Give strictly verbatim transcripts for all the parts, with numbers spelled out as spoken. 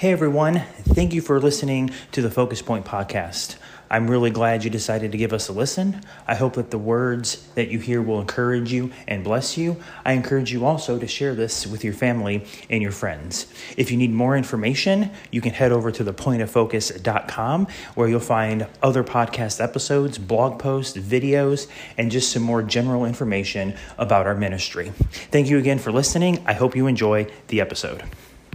Hey everyone, thank you for listening to the Focus Point podcast. I'm really glad you decided to give us a listen. I hope that the words that you hear will encourage you and bless you. I encourage you also to share this with your family and your friends. If you need more information, you can head over to the point of focus dot com where you'll find other podcast episodes, blog posts, videos, and just some more general information about our ministry. Thank you again for listening. I hope you enjoy the episode.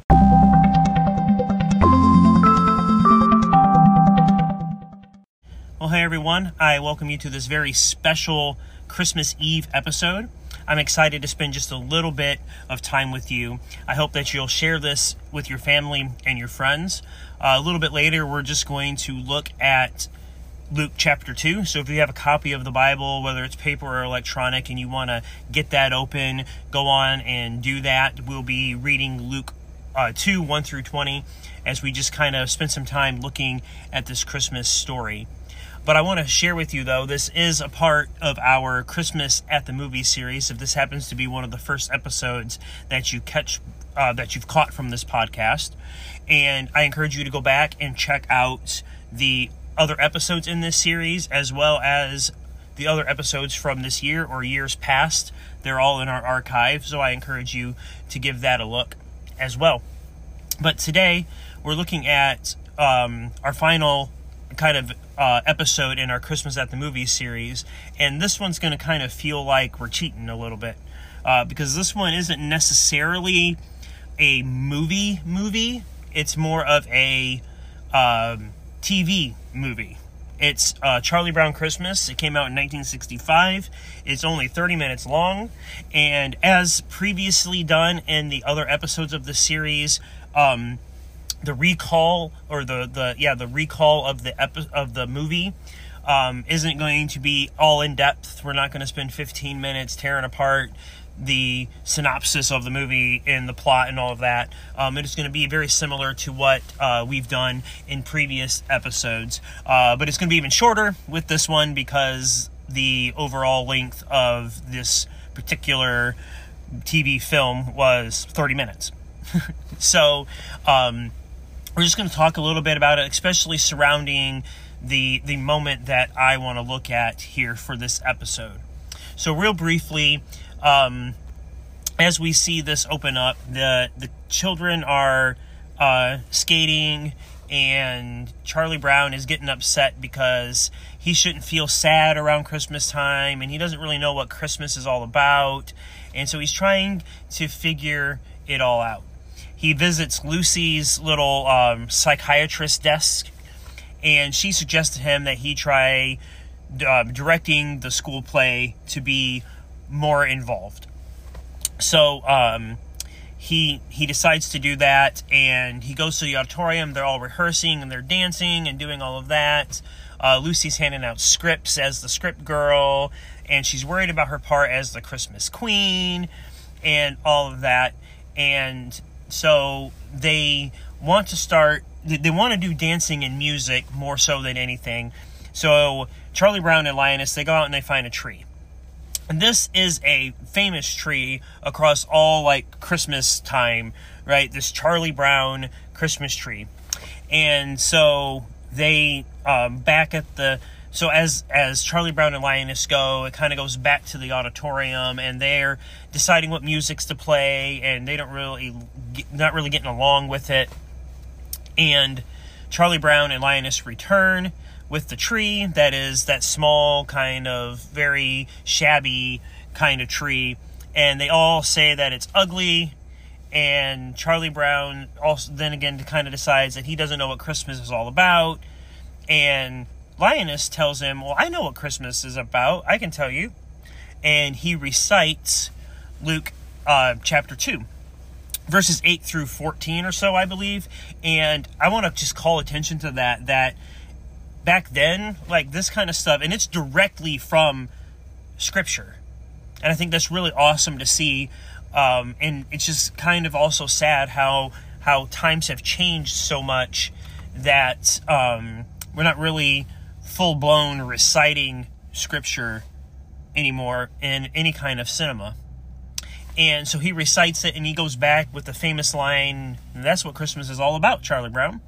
Well, hey everyone, I welcome you to this very special Christmas Eve episode. I'm excited to spend just a little bit of time with you. I hope that you'll share this with your family and your friends. Uh, a little bit later, we're just going to look at Luke chapter two. So if you have a copy of the Bible, whether it's paper or electronic, and you want to get that open, go on and do that. We'll be reading Luke uh, two, one through twenty, as we just kind of spend some time looking at this Christmas story. But I want to share with you, though, this is a part of our Christmas at the Movies series. If this happens to be one of the first episodes that you catch, uh, that you've caught from this podcast, and I encourage you to go back and check out the other episodes in this series, as well as the other episodes from this year or years past. They're all in our archive, so I encourage you to give that a look as well. But today, we're looking at um, our final kind of uh, episode in our Christmas at the Movies series, and this one's going to kind of feel like we're cheating a little bit, uh, because this one isn't necessarily a movie movie. It's more of a um, T V movie. It's uh, Charlie Brown Christmas. It came out in nineteen sixty-five. It's only thirty minutes long, and as previously done in the other episodes of the series, um, the recall or the, the yeah the recall of the epi- of the movie um, isn't going to be all in depth. We're not going to spend fifteen minutes tearing apart the synopsis of the movie and the plot and all of that. Um, it is going to be very similar to what uh, we've done in previous episodes, uh, but it's going to be even shorter with this one because the overall length of this particular T V film was thirty minutes. So um, we're just going to talk a little bit about it, especially surrounding the the moment that I want to look at here for this episode. So real briefly, um, as we see this open up, the, the children are uh, skating, and Charlie Brown is getting upset because he shouldn't feel sad around Christmas time, and he doesn't really know what Christmas is all about, and so he's trying to figure it all out. He visits Lucy's little um, psychiatrist desk, and she suggested to him that he try uh, directing the school play to be more involved. So um, he he decides to do that, and he goes to the auditorium. They're all rehearsing, and they're dancing and doing all of that. Uh, Lucy's handing out scripts as the script girl, and she's worried about her part as the Christmas queen and all of that. And so they want to start, they want to do dancing and music more so than anything. So Charlie Brown and Linus, they go out and they find a tree. And this is a famous tree across all, like, Christmas time, right? This Charlie Brown Christmas tree. And so they, um, back at the, so as, as Charlie Brown and Linus go, it kind of goes back to the auditorium, and they're deciding what music's to play, and they don't really, not really getting along with it. And Charlie Brown and Linus return with the tree that is that small, kind of very shabby kind of tree, and they all say that it's ugly. And Charlie Brown also then again kind of decides that he doesn't know what Christmas is all about, and Linus tells him, well, I know what Christmas is about, I can tell you. And he recites Luke uh, chapter two, verses eight through fourteen or so, I believe. And I want to just call attention to that, that back then, like, this kind of stuff, and it's directly from Scripture. And I think that's really awesome to see. Um, and it's just kind of also sad how how times have changed so much that um, we're not really full-blown reciting Scripture anymore in any kind of cinema. And so he recites it, and he goes back with the famous line, "That's what Christmas is all about, Charlie Brown."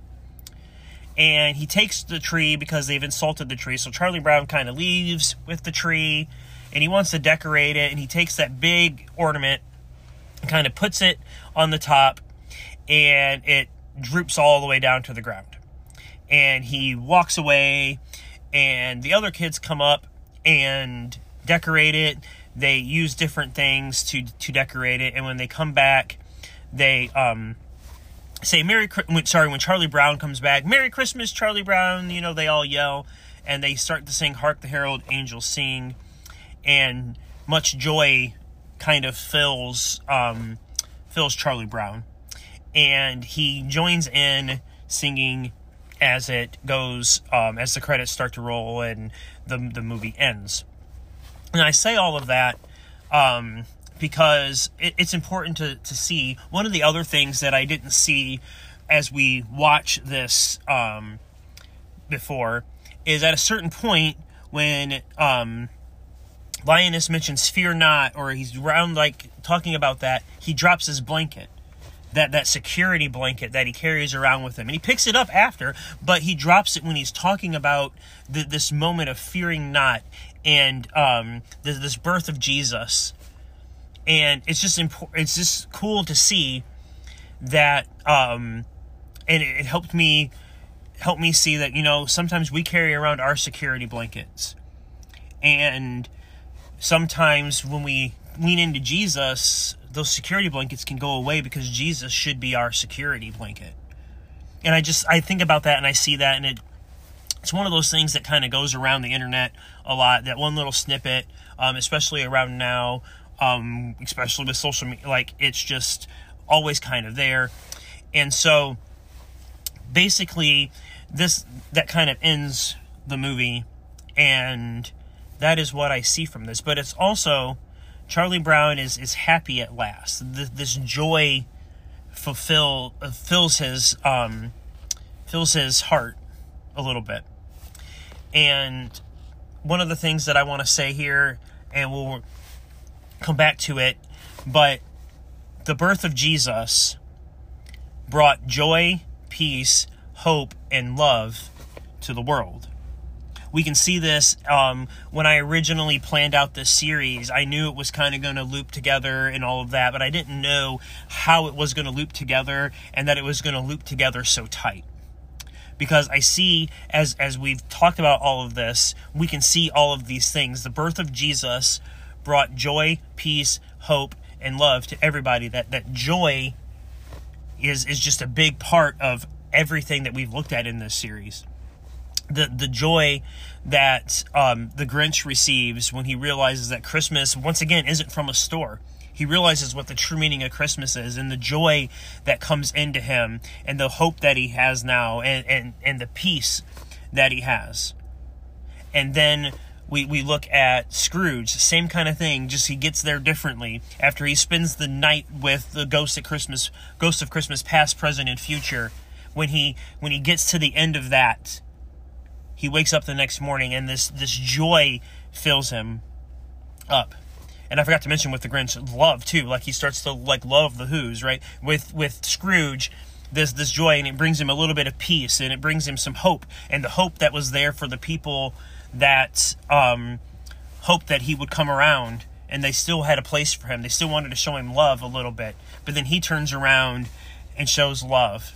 And he takes the tree because they've insulted the tree. So Charlie Brown kind of leaves with the tree, and he wants to decorate it. And he takes that big ornament and kind of puts it on the top, and it droops all the way down to the ground. And he walks away, and the other kids come up and decorate it. They use different things to to decorate it, and when they come back, they um, say Merry. Sorry, when Charlie Brown comes back, Merry Christmas, Charlie Brown. You know, they all yell, and they start to sing "Hark the Herald Angels Sing," and much joy kind of fills um, fills Charlie Brown, and he joins in singing as it goes, um, as the credits start to roll and the the movie ends. And I say all of that um, because it, it's important to, to see. One of the other things that I didn't see as we watch this um, before is at a certain point when um, Linus mentions "fear not," or he's around like talking about that, he drops his blanket. That that security blanket that he carries around with him. And he picks it up after, but he drops it when he's talking about the, this moment of fearing not and um, this, this birth of Jesus. And it's just impo- it's just cool to see that, um, and it, it helped me helped me see that, you know, sometimes we carry around our security blankets. And sometimes when we lean into Jesus, those security blankets can go away because Jesus should be our security blanket. And I just, I think about that and I see that, and it, it's one of those things that kind of goes around the internet a lot, that one little snippet, um, especially around now, um, especially with social media, like it's just always kind of there. And so basically this, that kind of ends the movie, and that is what I see from this. But it's also, Charlie Brown is, is happy at last. This, this joy fulfill uh, fills his um, fills his heart a little bit. And one of the things that I want to say here, and we'll come back to it, but the birth of Jesus brought joy, peace, hope, and love to the world. We can see this um, when I originally planned out this series. I knew it was kind of going to loop together and all of that, but I didn't know how it was going to loop together and that it was going to loop together so tight. Because I see, as as we've talked about all of this, we can see all of these things. The birth of Jesus brought joy, peace, hope, and love to everybody. That that joy is is just a big part of everything that we've looked at in this series. The the joy that um, the Grinch receives when he realizes that Christmas, once again, isn't from a store. He realizes what the true meaning of Christmas is, and the joy that comes into him, and the hope that he has now, and, and, and the peace that he has. And then we, we look at Scrooge, same kind of thing, just he gets there differently. After he spends the night with the ghost of Christmas, ghost of Christmas past, present, and future, when he when he gets to the end of that, he wakes up the next morning, and this, this joy fills him up. And I forgot to mention with the Grinch, love too. Like he starts to like love the Who's, right? With with Scrooge, this this joy, and it brings him a little bit of peace, and it brings him some hope, and the hope that was there for the people that um, hoped that he would come around, and they still had a place for him. They still wanted to show him love a little bit, but then he turns around and shows love.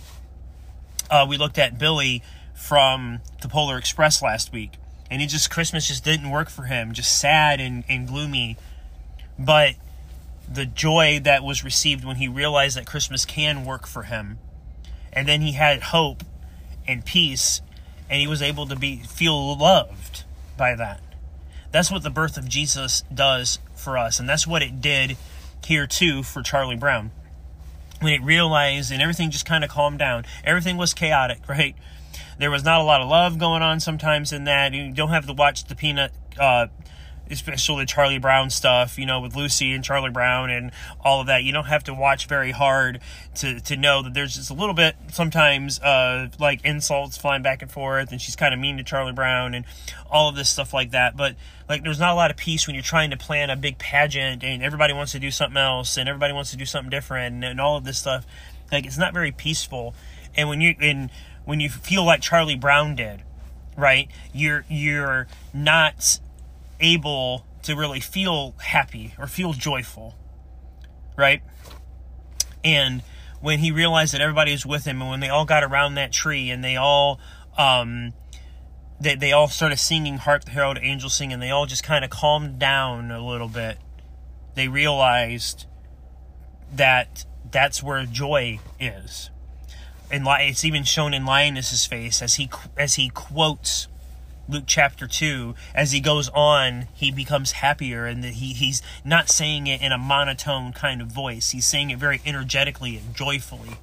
Uh, we looked at Billy from the Polar Express last week, and he just, Christmas just didn't work for him, just sad and, and gloomy. But the joy that was received when he realized that Christmas can work for him, and then he had hope and peace, and he was able to be feel loved by that. That's what the birth of Jesus does for us, and that's what it did here too for Charlie Brown. When it realized, and everything just kind of calmed down. Everything was chaotic, right? There was not a lot of love going on sometimes in that. You don't have to watch the Peanut uh, especially the Charlie Brown stuff, you know, with Lucy and Charlie Brown and all of that. You don't have to watch very hard to, to know that there's just a little bit sometimes uh, like insults flying back and forth, and she's kind of mean to Charlie Brown and all of this stuff like that. But like, there's not a lot of peace when you're trying to plan a big pageant and everybody wants to do something else and everybody wants to do something different and, and all of this stuff. Like, it's not very peaceful. And when you and when you feel like Charlie Brown did, right, you're you're not able to really feel happy or feel joyful, right? And when he realized that everybody was with him, and when they all got around that tree and they all um they, they all started singing Hark the Herald Angels Sing, and they all just kind of calmed down a little bit, they realized that that's where joy is. And it's even shown in Linus's face as he as he quotes Luke chapter two. As he goes on, he becomes happier, and he, he's not saying it in a monotone kind of voice. He's saying it very energetically and joyfully.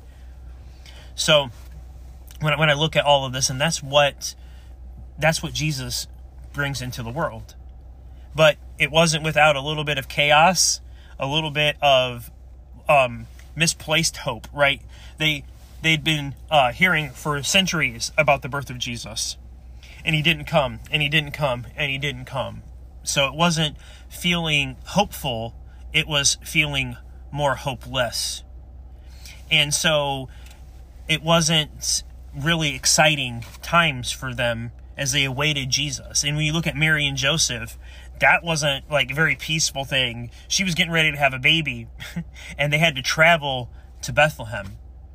So when I, when I look at all of this, and that's what that's what Jesus brings into the world. But it wasn't without a little bit of chaos, a little bit of um, misplaced hope, right? They they'd been uh, hearing for centuries about the birth of Jesus. And he didn't come, and he didn't come, and he didn't come. So it wasn't feeling hopeful, it was feeling more hopeless. And so it wasn't really exciting times for them as they awaited Jesus. And when you look at Mary and Joseph, that wasn't like a very peaceful thing. She was getting ready to have a baby, and they had to travel to Bethlehem.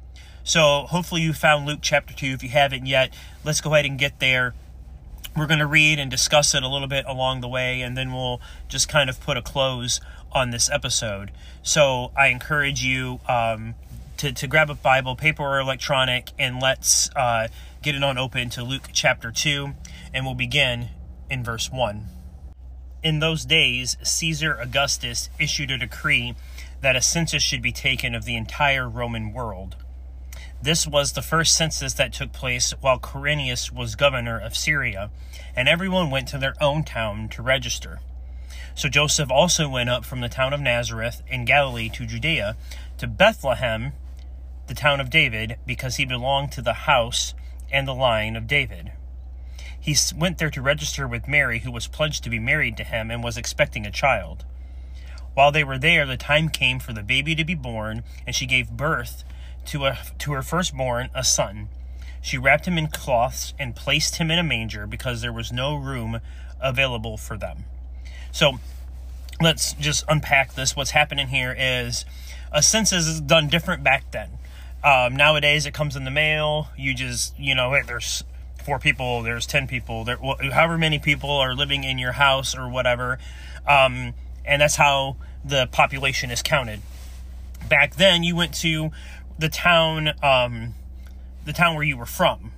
So hopefully you found Luke chapter two. If you haven't yet, let's go ahead and get there. We're going to read and discuss it a little bit along the way, and then we'll just kind of put a close on this episode. So I encourage you um, to, to grab a Bible, paper or electronic, and let's uh, get it on open to Luke chapter two, and we'll begin in verse one. In those days, Caesar Augustus issued a decree that a census should be taken of the entire Roman world. This was the first census that took place while Quirinius was governor of Syria, and everyone went to their own town to register. So Joseph also went up from the town of Nazareth in Galilee to Judea, to Bethlehem, the town of David, because he belonged to the house and the line of David. He went there to register with Mary, who was pledged to be married to him and was expecting a child. While they were there, the time came for the baby to be born, and she gave birth to a to her firstborn, a son. She wrapped him in cloths and placed him in a manger because there was no room available for them. So let's just unpack this. What's happening here is a census is done different back then. Um, nowadays it comes in the mail. You just, you know, hey, there's four people, there's ten people, there, however many people are living in your house or whatever. Um, and that's how the population is counted. Back then you went to the town, um, the town where you were from.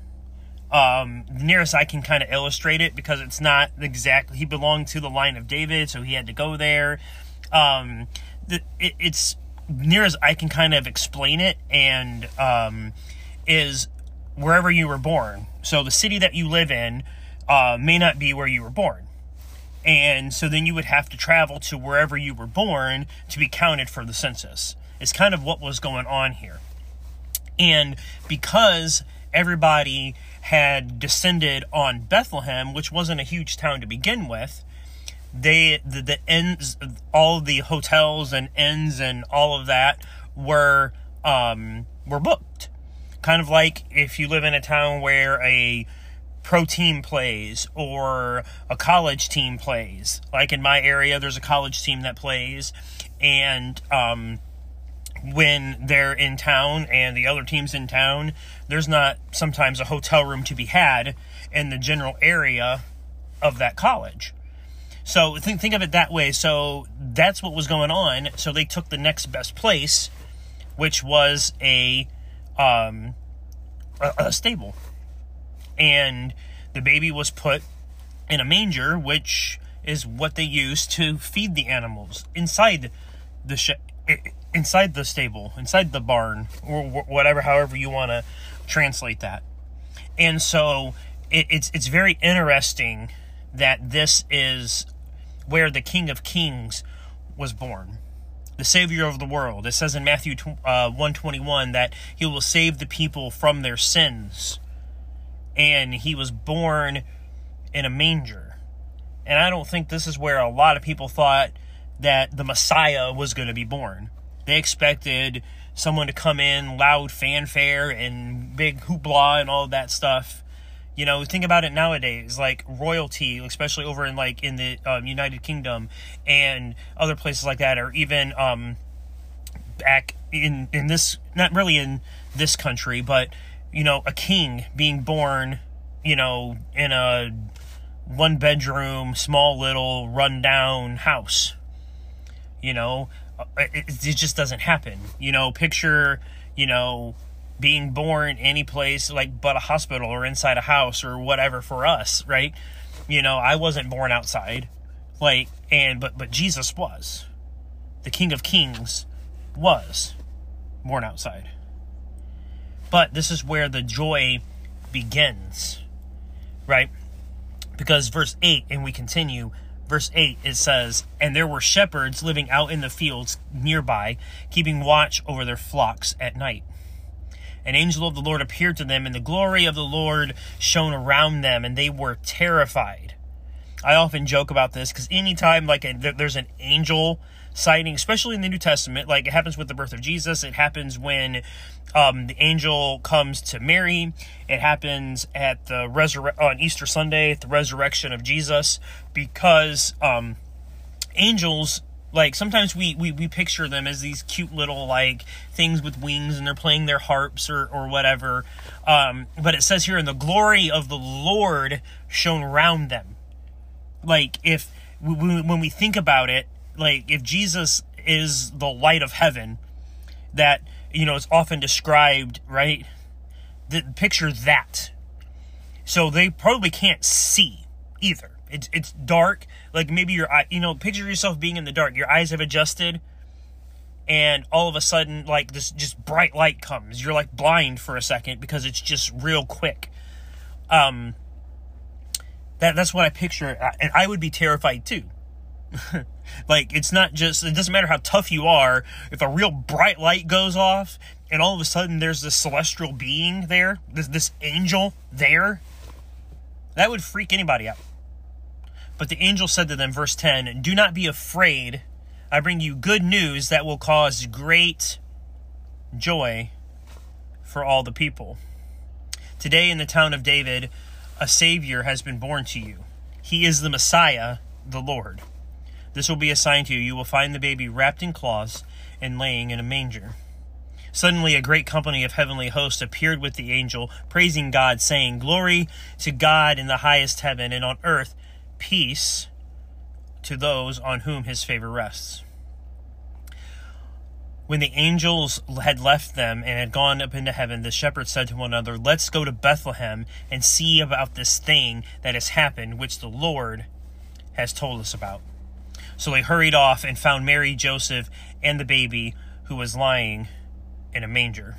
Um, the nearest I can kind of illustrate it, because it's not exactly, he belonged to the line of David, so he had to go there. Um, the, it, it's near as I can kind of explain it, and um, is wherever you were born. So the city that you live in uh, may not be where you were born. And so then you would have to travel to wherever you were born to be counted for the census. It's kind of what was going on here. And because everybody had descended on Bethlehem, which wasn't a huge town to begin with, they the, the inns, all the hotels and inns and all of that were um, were booked. Kind of like if you live in a town where a pro team plays or a college team plays. Like in my area, there's a college team that plays, and um, when they're in town and the other team's in town, there's not sometimes a hotel room to be had in the general area of that college. So think think of it that way. So that's what was going on. So they took the next best place, which was a um, a, a stable, and the baby was put in a manger, which is what they used to feed the animals inside the sh- inside the stable, inside the barn, or whatever, however you want to translate that. And so it, it's it's very interesting that this is where the King of Kings was born, the Savior of the world. It says in Matthew uh, one twenty-one that he will save the people from their sins. And he was born in a manger. And I don't think this is where a lot of people thought that the Messiah was going to be born. They expected someone to come in, loud fanfare and big hoopla and all of that stuff. You know, think about it nowadays, like royalty, especially over in like in the um, United Kingdom and other places like that, or even um, back in, in this, not really in this country, but, you know, a king being born, you know, in a one bedroom, small little rundown house. You know, it, it just doesn't happen. You know, picture, you know, being born any place like but a hospital or inside a house or whatever for us, right? You know, I wasn't born outside, like, and but but Jesus was. The King of Kings was born outside. But this is where the joy begins, right? Because verse eight, and we continue, verse eight, it says, "And there were shepherds living out in the fields nearby, keeping watch over their flocks at night. An angel of the Lord appeared to them, and the glory of the Lord shone around them, and they were terrified." I often joke about this, because anytime like a, there's an angel sighting, especially in the New Testament, like it happens with the birth of Jesus, it happens when um, the angel comes to Mary, it happens at the resurre- on Easter Sunday, at the resurrection of Jesus, because um, angels, like sometimes we, we, we picture them as these cute little like things with wings and they're playing their harps or, or whatever. Um, but it says here, "And the glory of the Lord shone around them." Like if we, when we think about it, like if Jesus is the light of heaven, that, you know, it's often described, right? The, picture that. So they probably can't see either. It's it's dark. Like maybe your eye, you know, picture yourself being in the dark. Your eyes have adjusted, and all of a sudden, like this just bright light comes. You're like blind for a second because it's just real quick. Um, that that's what I picture, and I would be terrified too. Like it's not just, it doesn't matter how tough you are. If a real bright light goes off, and all of a sudden there's this celestial being there, this this angel there, that would freak anybody out. But the angel said to them, verse ten, "Do not be afraid. I bring you good news that will cause great joy for all the people. Today in the town of David, a Savior has been born to you. He is the Messiah, the Lord. This will be a sign to you. You will find the baby wrapped in cloths and laying in a manger." Suddenly a great company of heavenly hosts appeared with the angel, praising God, saying, "Glory to God in the highest heaven, and on earth peace to those on whom his favor rests." When the angels had left them and had gone up into heaven, the shepherds said to one another, "Let's go to Bethlehem and see about this thing that has happened, which the Lord has told us about." So they hurried off and found Mary, Joseph, and the baby, who was lying in a manger.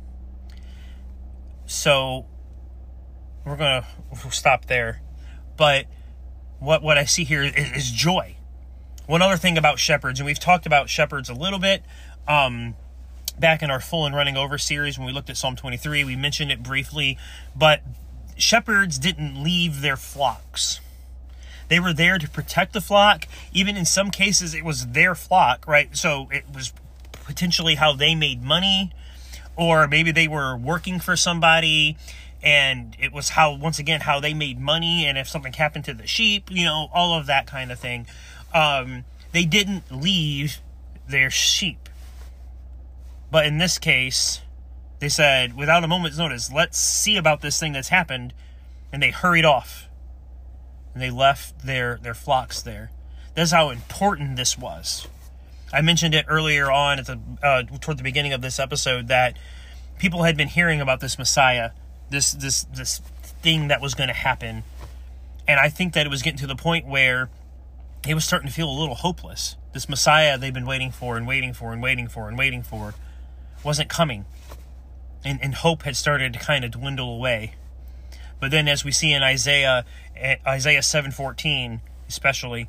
So we're going to stop there. But what, what I see here is, is joy. One other thing about shepherds, and we've talked about shepherds a little bit, um, back in our Full and Running Over series when we looked at Psalm twenty-three, we mentioned it briefly, but shepherds didn't leave their flocks. They were there to protect the flock. Even in some cases, it was their flock, right? So it was potentially how they made money, or maybe they were working for somebody, and it was how, once again, how they made money, and if something happened to the sheep, you know, all of that kind of thing. Um, they didn't leave their sheep. But in this case, they said, without a moment's notice, let's see about this thing that's happened, and they hurried off. And they left their, their flocks there. That's how important this was. I mentioned it earlier on at the uh, toward the beginning of this episode that people had been hearing about this Messiah, this this this thing that was going to happen, and I think that it was getting to the point where it was starting to feel a little hopeless. This Messiah they've been waiting for and waiting for and waiting for and waiting for wasn't coming, and and hope had started to kind of dwindle away. But then, as we see in Isaiah, Isaiah seven fourteen, especially,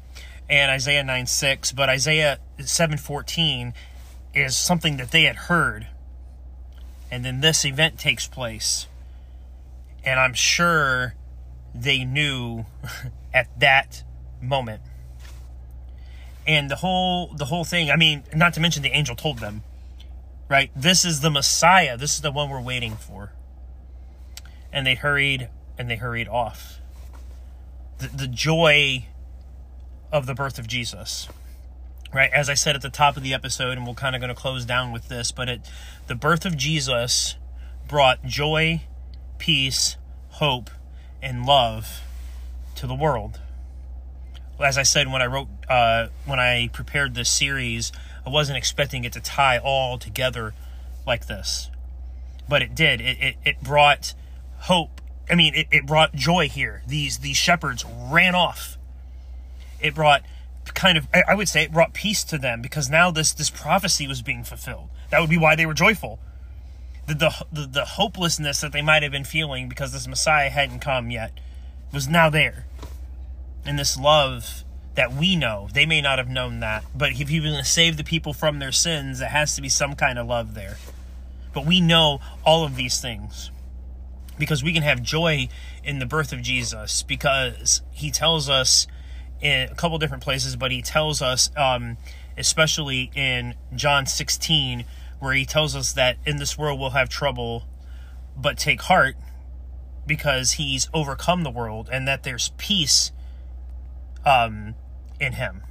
and Isaiah nine six, but Isaiah seven fourteen is something that they had heard. And then this event takes place. And I'm sure they knew at that moment. And the whole the whole thing, I mean, not to mention the angel told them, right? This is the Messiah. This is the one we're waiting for. And they hurried and they hurried off. The, the joy of the birth of Jesus, right? As I said at the top of the episode, and we're kind of going to close down with this, but it, the birth of Jesus brought joy, peace, hope, and love to the world. As I said, when I wrote, uh, when I prepared this series, I wasn't expecting it to tie all together like this, but it did. It it, it brought hope. I mean, it, it brought joy here. These these shepherds ran off. It brought kind of, I would say, it brought peace to them, because now this this prophecy was being fulfilled. That would be why they were joyful. The the the, the hopelessness that they might have been feeling because this Messiah hadn't come yet was now there. And this love that we know, they may not have known that, but if you're going to save the people from their sins, there has to be some kind of love there. But we know all of these things because we can have joy in the birth of Jesus, because he tells us in a couple different places, but he tells us, um, especially in John sixteen, where he tells us that in this world we'll have trouble, but take heart because he's overcome the world, and that there's peace um, in him.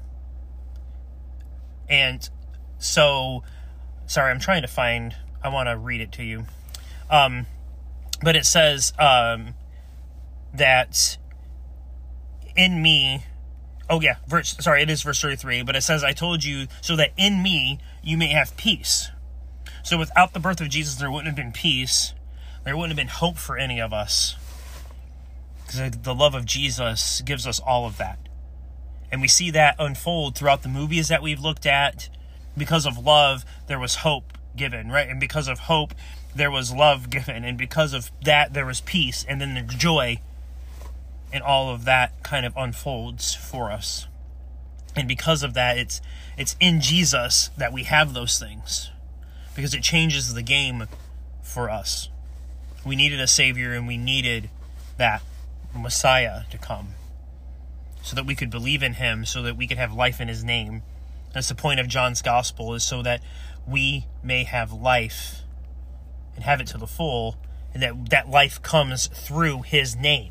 And so, sorry, I'm trying to find, I want to read it to you. Um, but it says um, that in me, oh yeah, verse, sorry, it is verse thirty-three, but it says, I told you so that in me you may have peace. So without the birth of Jesus, there wouldn't have been peace. There wouldn't have been hope for any of us. Because the love of Jesus gives us all of that. And we see that unfold throughout the movies that we've looked at. Because of love, there was hope given, right? And because of hope, there was love given. And because of that, there was peace. And then there's joy. And all of that kind of unfolds for us. And because of that, it's it's in Jesus that we have those things. Because it changes the game for us. We needed a Savior, and we needed that Messiah to come, so that we could believe in him, so that we could have life in his name. That's the point of John's gospel, is so that we may have life and have it to the full, and that that life comes through his name.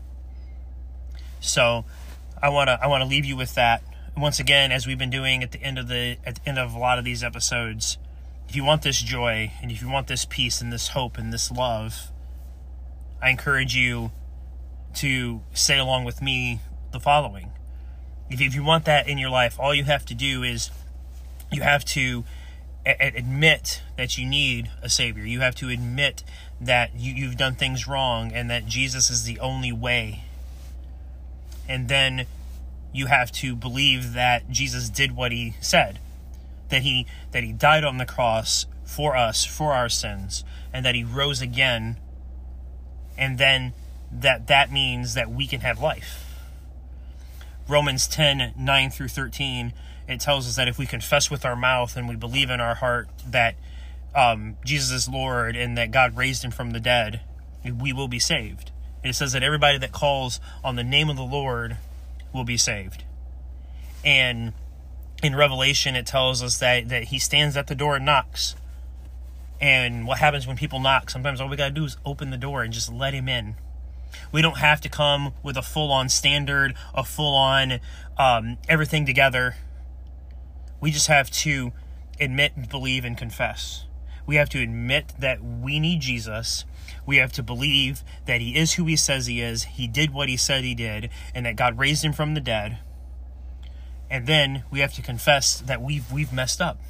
So I want to I want to leave you with that. Once again, as we've been doing at the end of the at the end of a lot of these episodes, if you want this joy, and if you want this peace and this hope and this love, I encourage you to say along with me the following. If, if you want that in your life, all you have to do is you have to a- admit that you need a Savior. You have to admit that you, you've done things wrong and that Jesus is the only way. And then you have to believe that Jesus did what he said. That he that he died on the cross for us, for our sins, and that he rose again, and then that that means that we can have life. Romans ten, nine through thirteen, it tells us that if we confess with our mouth and we believe in our heart that um, Jesus is Lord and that God raised him from the dead, we will be saved. And it says that everybody that calls on the name of the Lord will be saved. And in Revelation, it tells us that, that he stands at the door and knocks. And what happens when people knock? Sometimes all we got to do is open the door and just let him in. We don't have to come with a full-on standard, a full-on um, everything together. We just have to admit, believe, and confess. We have to admit that we need Jesus. We have to believe that he is who he says he is. He did what he said he did, and that God raised him from the dead. And then we have to confess that we've we've messed up.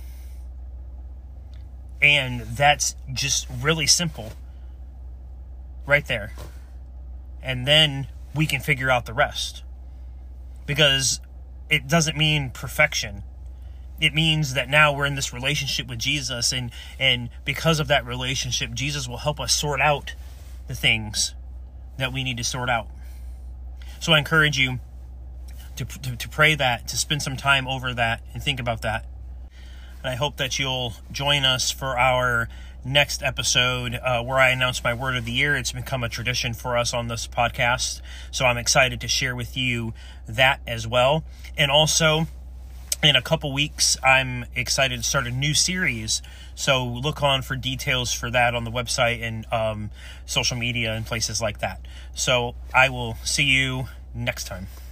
And that's just really simple. Right there. And then we can figure out the rest. Because it doesn't mean perfection. It means that now we're in this relationship with Jesus, and, and because of that relationship, Jesus will help us sort out the things that we need to sort out. So I encourage you to, to, to pray that, to spend some time over that and think about that. And I hope that you'll join us for our next episode uh, where I announce my word of the year. It's become a tradition for us on this podcast, so I'm excited to share with you that as well. And also, in a couple weeks, I'm excited to start a new series, so look on for details for that on the website and um, social media and places like that. So I will see you next time.